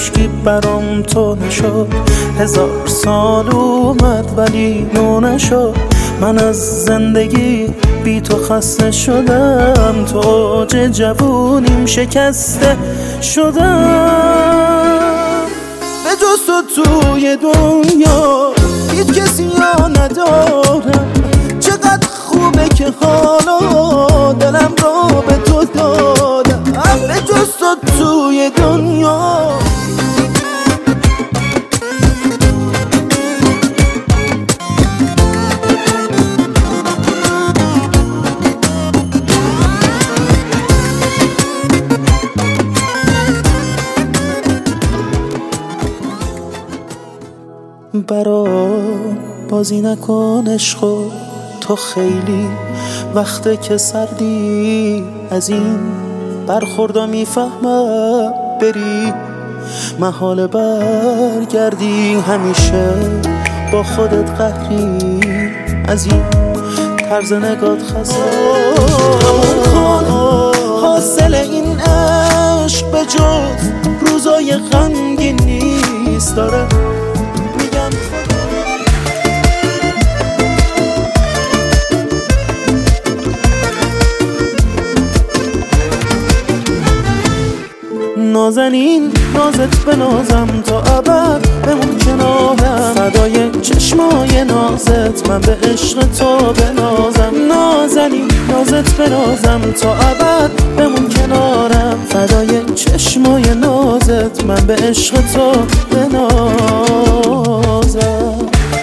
هیچکی برام تو نشد. 1000 سال اومد ولی نو نشد. من از زندگی بی تو خسته شدم، تو اوج جوونیم شکسته شدم. به جز تو توی دنیا هیچ کسی ها ندارم. چقدر خوبه که حالا دلم رو به تو دادم. به جز تو توی دنیا برا بازی نکن عشقو، تو خیلی وقته که سردی از این برخوردا میفهمم. بری محال برگردی، همیشه با خودت قهری از این طرز نگات خسته. حاصل این عشق به جز روزای غمگین نیست. داره نازنین نازت بنازم تا ابد بمون کنارم. فدای چشمای نازت من به عشق تو بنازم. نازنین نازت بنازم تا ابد بمون کنارم. فدای چشمای نازت من به عشق تو بنازم.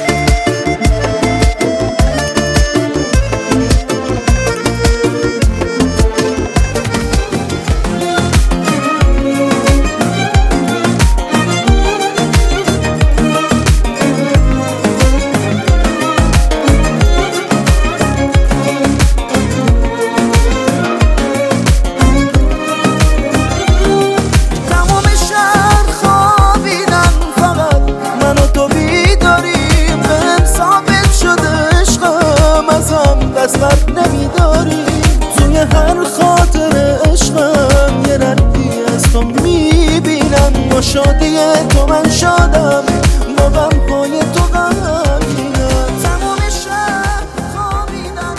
دست نمیداری توی هر خاطر عشقم. یه ردی از تو میبینم، با شادی تو من شادم، با غمهای تو غمگینم. تمام شب خوابیدم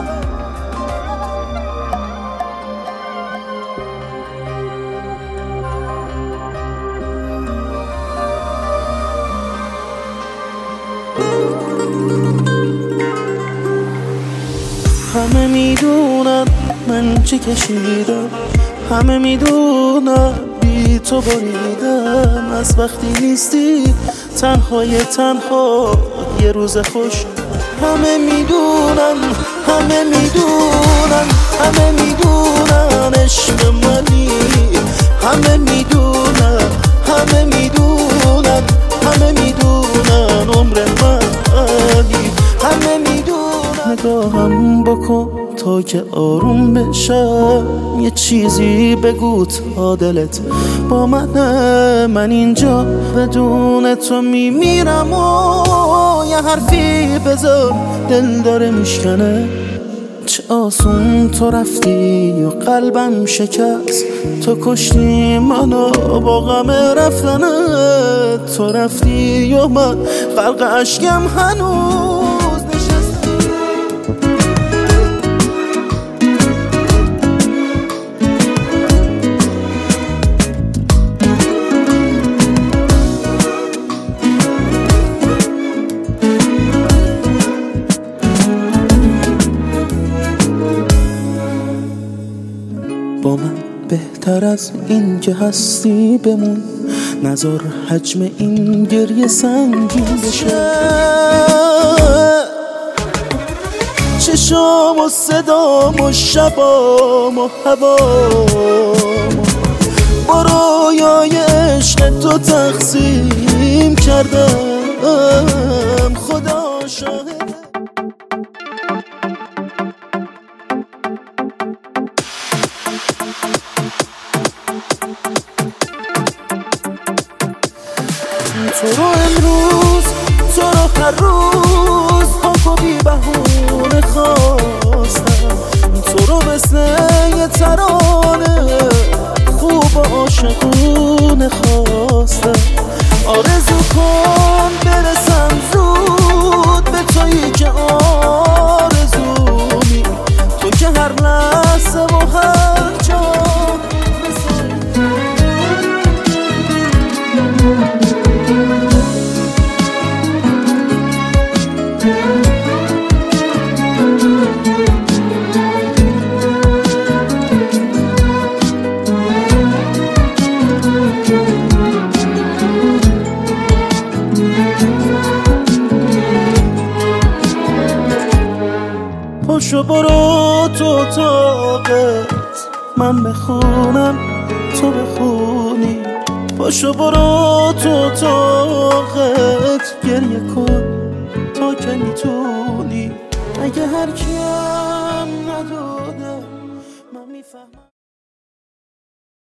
همه میدونن من چی کشیدم، همه میدونن بی تو بریدم. از وقتی نیستی تنهای تنها یه روز خوش. همه میدونن همه میدونن همه میدونن عشق منی. همه میدونن همه میدونن همه میدونن عمر منی. همه میدونن نگاهم بکن تا که آروم بشم. یه چیزی بگو تا دلت با من اینجا بدون تو میمیرم. و یه حرفی بذار دل داره میشکنه. چه آسون تو رفتی و قلبم شکست. تو کشتی منو با غم رفتنت. تو رفتی و من غرق اشکم هنوز با من بهتر از این که هستی بمون. نذار حجم این گریه سنگین بشه. چشام و صدام و شبام و هوام با رویای عشق تو تقسیم کردم. خدا شاهد تو رو امروز، تو رو هر روز پاک و بی بهونه خواستم. تو رو مثل یه ترانه خوب و با عاشقونه خواسته. آرزو کن برسم زود به تویی که آرزومی، تو که هر لحظه و هر جا پاشو برو تو اتاقت، من بخونم تو بخونی. پاشو برو تو اتاقت، گریه کن تا که میتونی. اگه هر کیم نداده من میفهمم.